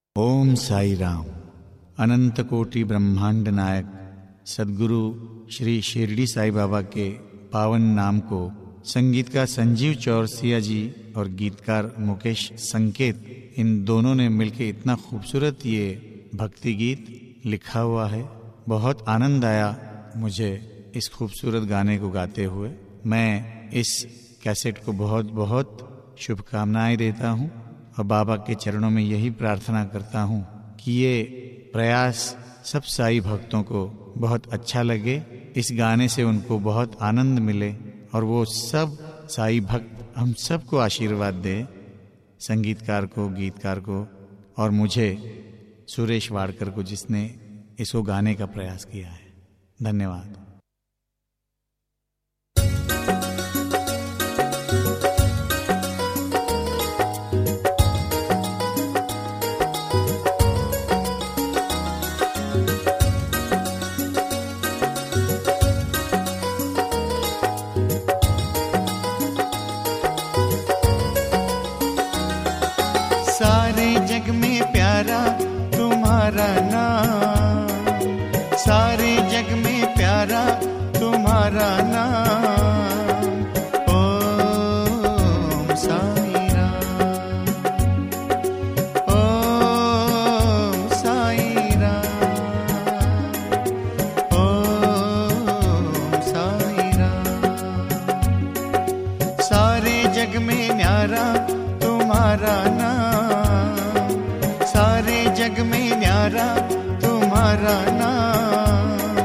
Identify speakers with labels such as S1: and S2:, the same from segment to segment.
S1: ओम साई राम। अनंत कोटि ब्रह्मांड नायक सद्गुरु श्री शिरडी साई बाबा के पावन नाम को संगीतकार संजीव चौरसिया जी और गीतकार मुकेश संकेत, इन दोनों ने मिलकर इतना खूबसूरत ये भक्ति गीत लिखा हुआ है। बहुत आनंद आया मुझे इस खूबसूरत गाने को गाते हुए। मैं इस कैसेट को बहुत बहुत शुभकामनाएं देता हूँ और बाबा के चरणों में यही प्रार्थना करता हूँ कि ये प्रयास सब साई भक्तों को बहुत अच्छा लगे, इस गाने से उनको बहुत आनंद मिले और वो सब साई भक्त हम सबको आशीर्वाद दे, संगीतकार को, गीतकार को और मुझे सुरेश वाडकर को जिसने इसको गाने का प्रयास किया है। धन्यवाद।
S2: सारे जग में प्यारा तुम्हारा नाम, सारे जग में प्यारा तुम्हारा नाम। ओम साई राम, ओम साई राम, ओम साई राम। सारे जग में न्यारा तुम्हारा नाम, सारे जग में न्यारा तुम्हारा नाम।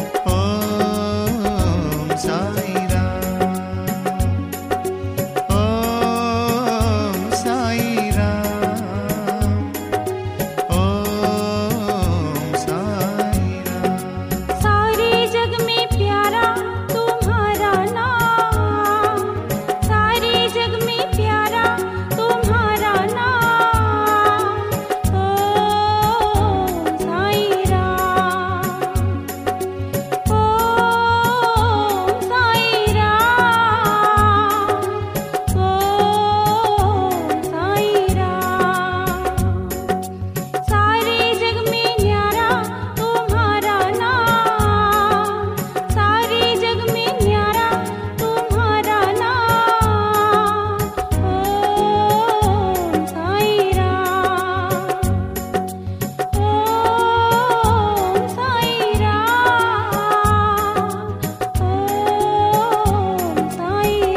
S2: ओम साई राम, ओम साई राम, ओम साई राम।
S3: सारे जग में प्यारा तुम्हारा नाम, सारे जग में प्यारा तुम्हारा नाम। ओम साई राम, ओम साई राम, ओम साई राम। सारे जग में न्यारा तुम्हारा नाम, सारे जग में न्यारा तुम्हारा नाम। ओम साई राम, ओम साई राम, ओम साई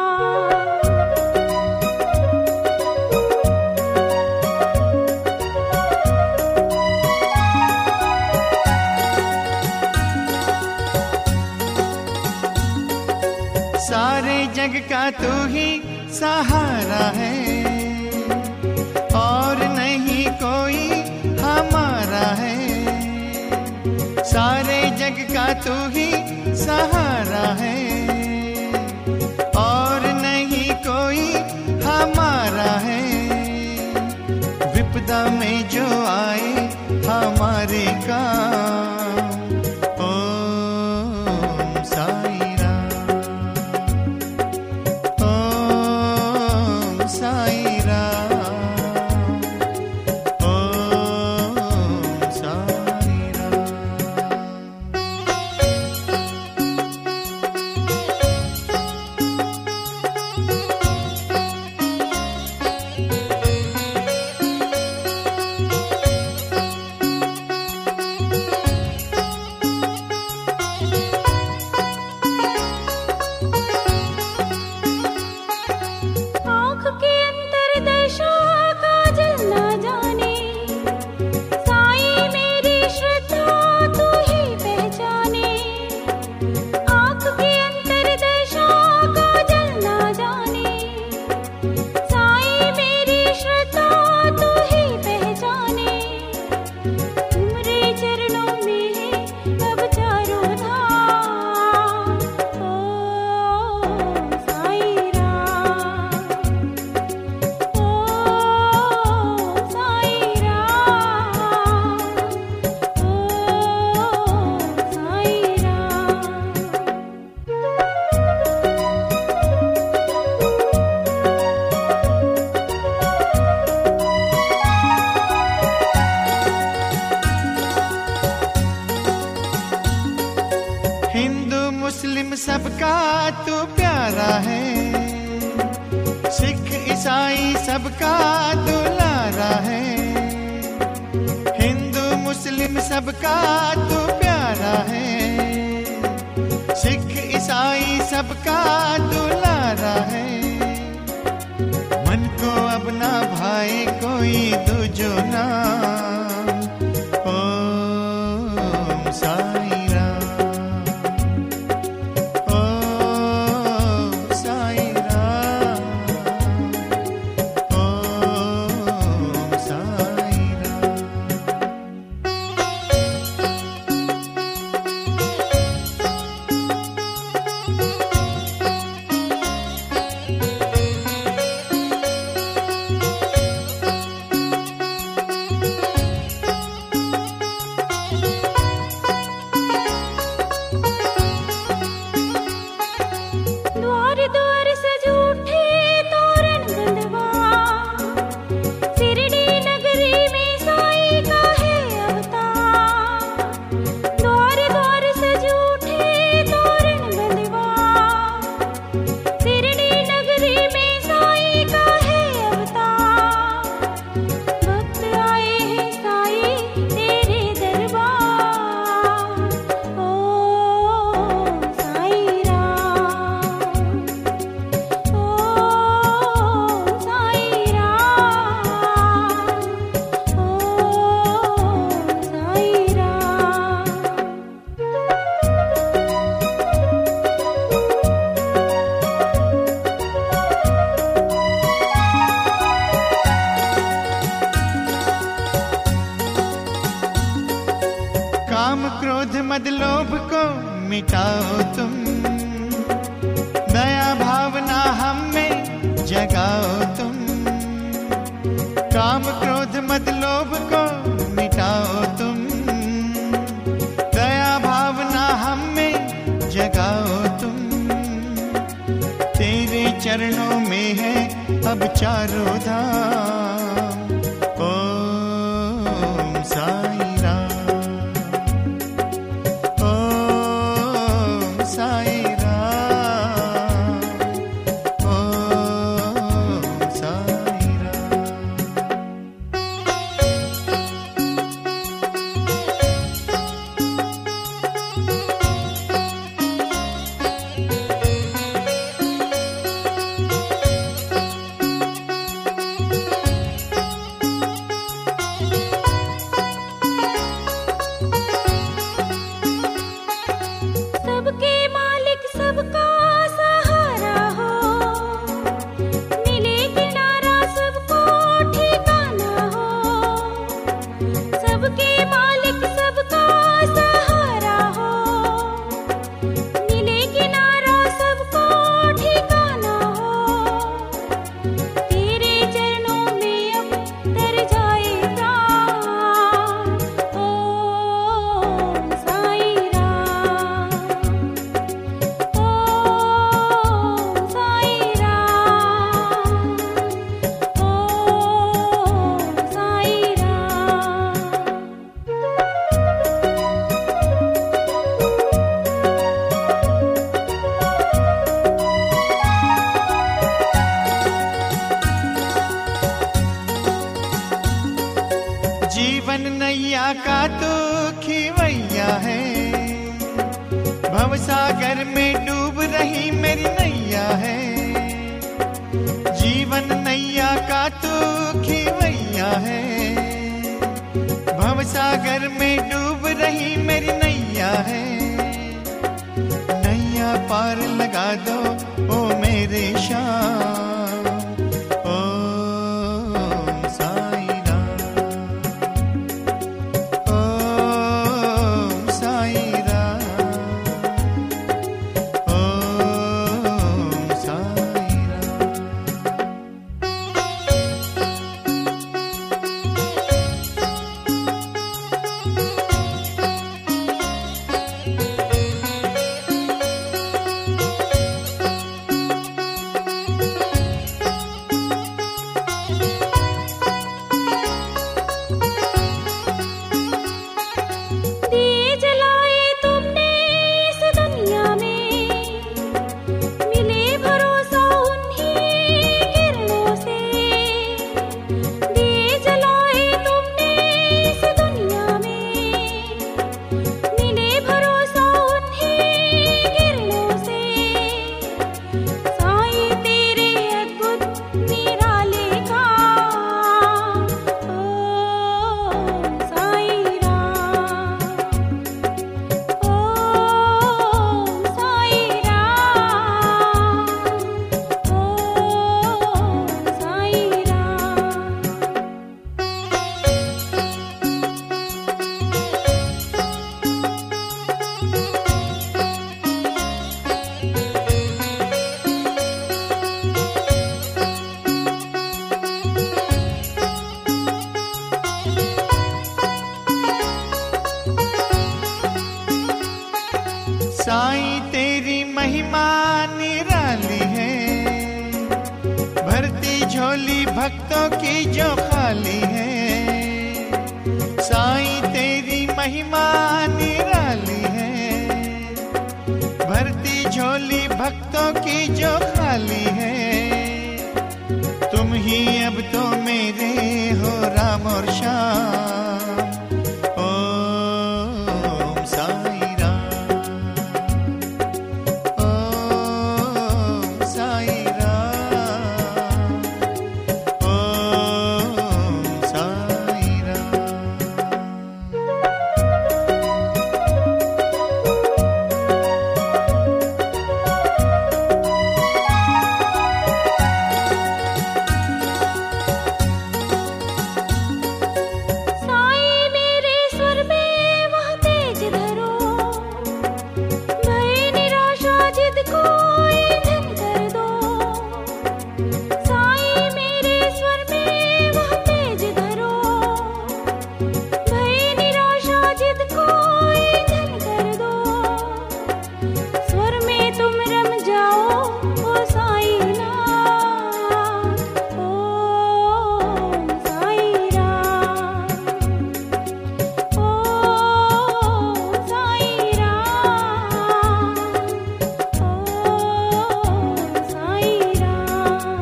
S2: सारे जग का तू ही सहारा है और नहीं कोई हमारा है। सारे जग का तू ही सहारा है और नहीं कोई हमारा है। विपदा में जो आए हमारे काम। ओम साई राम, ओम साई राम, ओम साई राम। सबका दुलारा है, हिंदू मुस्लिम सबका तू प्यारा है, सिख ईसाई सबका दुलारा है। मन को अब ना भाए कोई दूजो नाम, ओम साई राम, ओम साई राम, ओम साई राम।
S3: द्वार द्वार सज उठे तोरण बंधवा, शिरडी नगरी में साईं का है अवतार। द्वार द्वार सज उठे तोरण बंधवा, शिरडी नगरी में साईं का है अवतार। भक्त आए हैं साईं तेरे दरबार, ओम साईं राम, ओम साईं राम, ओम साईं राम।
S2: काम क्रोध मद लोभ को मिटाओ तुम, दया भावना हम में जगाओ तुम। काम क्रोध मद लोभ को मिटाओ तुम, दया भावना हम में जगाओ तुम। तेरे चरणों में है अब चारों धाम, ओम साई राम, ओम साई राम, ओम साई राम।
S3: सबके मालिक सबका सहारा हो, मिले किनारा सबको ठिकाना हो। सबके मालिक सबका सहारा हो, मिले किनारा सबको ठिकाना हो। तेरे चरणों में अब तर जाए प्राण, ओम साईं राम, ओम साईं राम, ओम साईं राम।
S2: जीवन नैया का तो खिवैया है, भवसागर में डूब रही मेरी नैया है। जीवन नैया का तो खिवैया है, भवसागर में डूब रही मेरी नैया है। नैया पार लगा दो ओ मेरे श्याम, ओम साई राम, ओम साई राम, ओम साई राम। झोली भक्तों की जो खाली है, साईं तेरी महिमा निराली है। भरती झोली भक्तों की जो खाली है, तुम ही अब तो मेरे हो राम और श्याम। ओम साईं राम, ओम साईं राम, ओम साईं राम।
S3: साईं मेरे स्वर में वह तेज धरो, भय निराशा जिद को ईंधन कर दो। साईं मेरे स्वर में वह तेज धरो, भय निराशा जिद को ईंधन कर दो। स्वर में तुम रम जाओ ओ साईं नाथ। ओम साईं राम, ओम साईं राम, ओम साईं राम।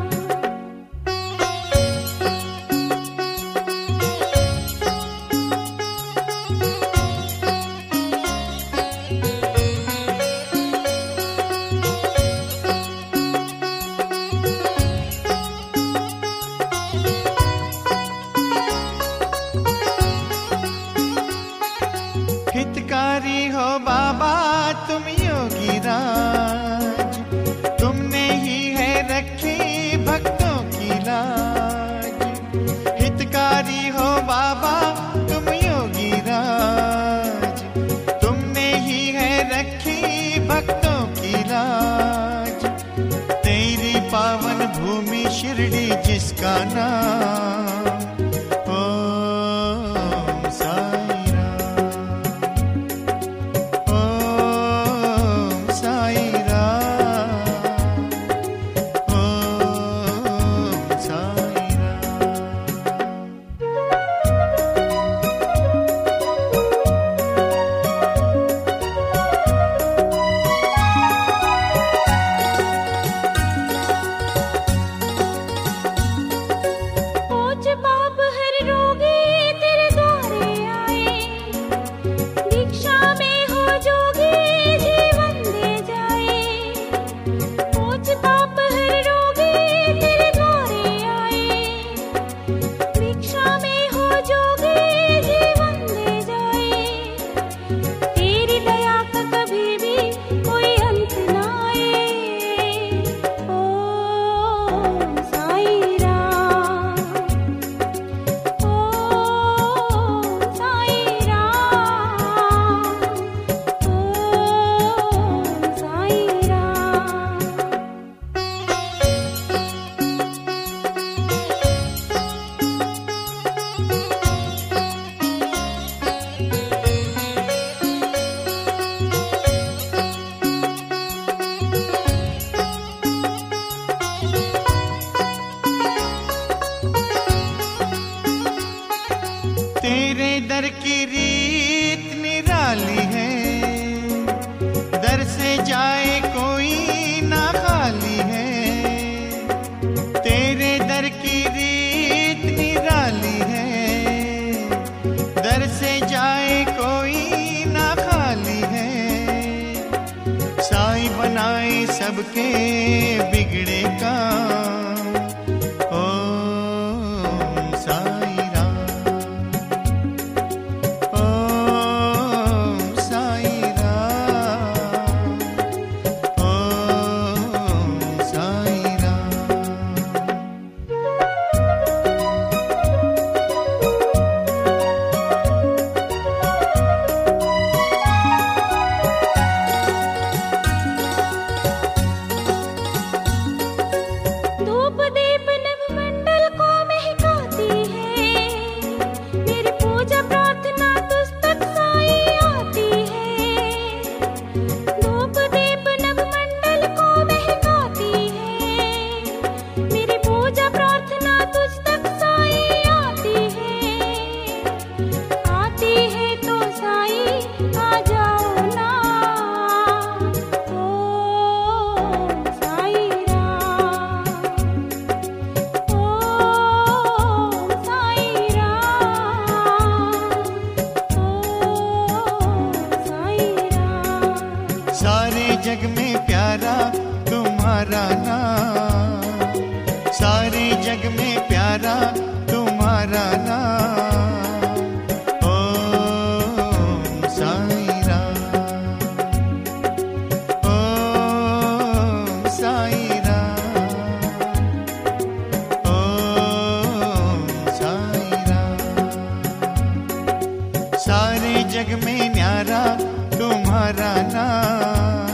S2: हितकारी हो बाबा तुम योगी राज, तुमने ही है रखी भक्तों की लाज। हितकारी हो बाबा तुम योगी राज, तुमने ही है रखी भक्तों की लाज। तेरी पावन भूमि शिरडी जिसका नाम। ओम साईं राम, ओम साईं राम, ओम साईं राम।
S3: पूज पाप हर रोगी तेरे द्वारे आए, दीक्षा में हो जोगी जीवन दे जाए। पूज पाप हर रोगी तेरे द्वारे आए, दीक्षा में हो जोगी जीवन दे जाए। तेरी दया का कभी भी कोई अंत ना आए। ओम साईं राम, ओम साईं राम, ओम साईं राम।
S2: तेरे दर की रीत निराली है, दर से जाए कोई ना खाली है। तेरे दर की रीत निराली है, दर से जाए कोई ना खाली है। साईं बनाए सबके बिगड़े काम। ओम साईं राम, ओम साईं राम, ओम साईं राम। तुम्हारा नाम, सारे जग में प्यारा तुम्हारा नाम। ओम साईं राम, ओम साईं राम, ओम साईं राम। सारे जग में न्यारा तुम्हारा नाम,